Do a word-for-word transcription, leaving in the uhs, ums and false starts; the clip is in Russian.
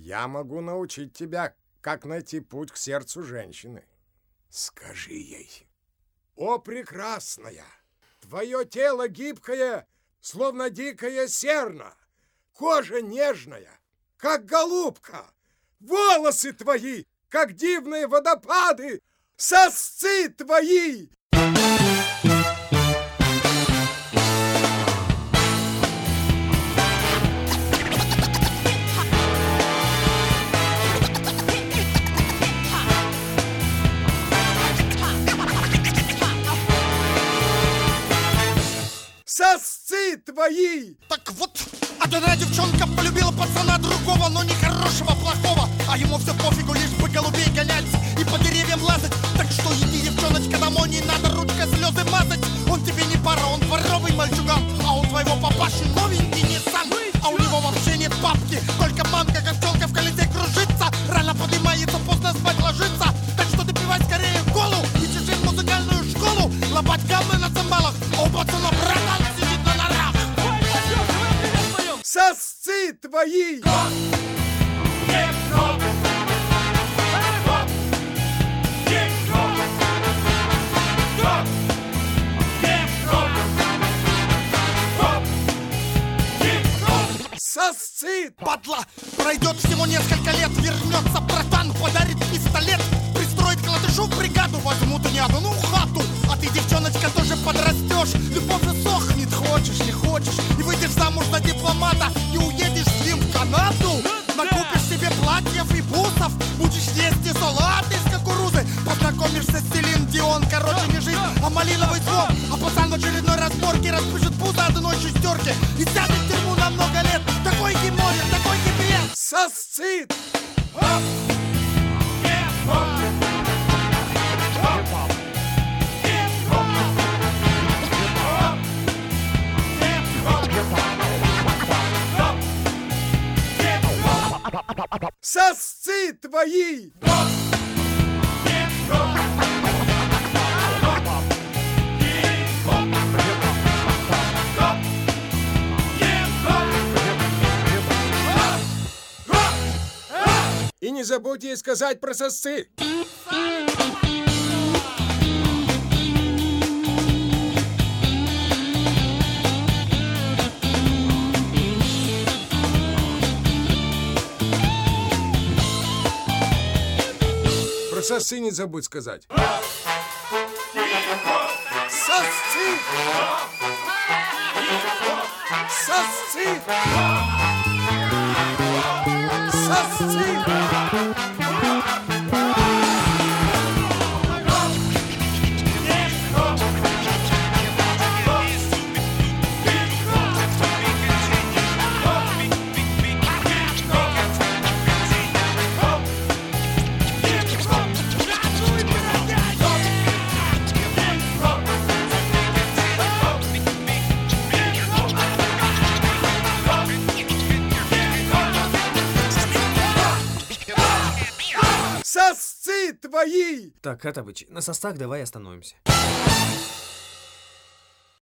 Я могу научить тебя, как найти путь к сердцу женщины. Скажи ей. О, прекрасная! Твое тело гибкое, словно дикая серна. Кожа нежная, как голубка. Волосы твои, как дивные водопады. Сосцы твои! Сосцы твои! Так вот, одна девчонка полюбила пацана другого, но не хорошего, плохого. А ему все пофигу, лишь бы голубей гонять и по деревьям лазать. Так что иди, девчоночка, домой, не надо ручкой слезы мазать. Он тебе не пара, он дворовый мальчуган, а у твоего папаши новенький Ниссан. А у него вообще нет папки, только мамка, как пчелка в колесе кружится. Рано поднимается, поздно спать ложится. Так что допивай скорее колу и чеши в музыкальную школу. Лопать гаммы на цимбалах, а у пацана братан сидит на норах. Сосцы твои! Сосцы! Падла! Пройдет всего несколько лет, вернется братан, подарит пистолет, пристроит к латышу в бригаду, возьмут не одну хату. А ты, девчоночка, тоже подрастешь, любовь же сохнет, хочешь, не хочешь, и выйдешь замуж за дипломата, и уедешь с ним в Канаду. Накупишь себе платьев и бусов, будешь есть и салат из кукурузы, познакомишься с Селин Дион, короче, не жизнь, а малиновый звон. А пацан в очередной разборке распишет пузо одной шестерки и сядет в тюрьму на много лет. Такой геморрой, такой гипер! Сосцы! Сосцы твои! И не забудь ей сказать про сосцы. Про сосцы не забудь сказать. Сосцы! Сосцы! Сосцы! Сосцы твои! Так, Хаттабыч, на состах давай остановимся.